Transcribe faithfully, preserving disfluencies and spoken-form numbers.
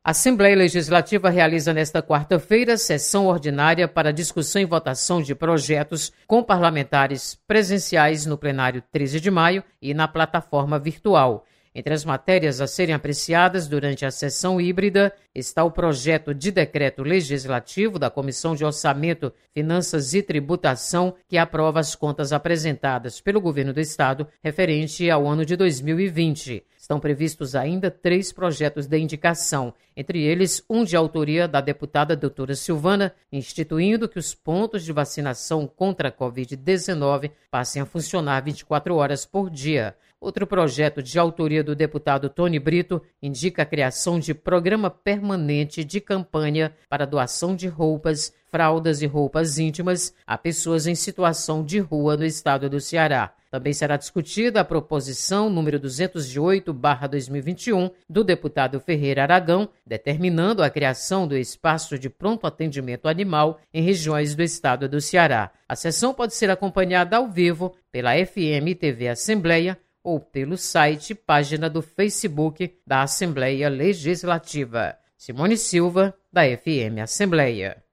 A Assembleia Legislativa realiza nesta quarta-feira sessão ordinária para discussão e votação de projetos com parlamentares presenciais no plenário treze de maio e na plataforma virtual. Entre as matérias a serem apreciadas durante a sessão híbrida está o projeto de decreto legislativo da Comissão de Orçamento, Finanças e Tributação, que aprova as contas apresentadas pelo Governo do Estado referente ao ano de dois mil e vinte. Estão previstos ainda três projetos de indicação, entre eles um de autoria da deputada doutora Silvana, instituindo que os pontos de vacinação contra a covid dezenove passem a funcionar vinte e quatro horas por dia. Outro projeto de autoria do deputado Tony Brito indica a criação de programa permanente de campanha para doação de roupas, fraldas e roupas íntimas a pessoas em situação de rua no estado do Ceará. Também será discutida a proposição número duzentos e oito barra dois mil e vinte e um do deputado Ferreira Aragão, determinando a criação do espaço de pronto atendimento animal em regiões do estado do Ceará. A sessão pode ser acompanhada ao vivo pela F M T V Assembleia ou pelo site, página do Facebook da Assembleia Legislativa. Simone Silva, da F M Assembleia.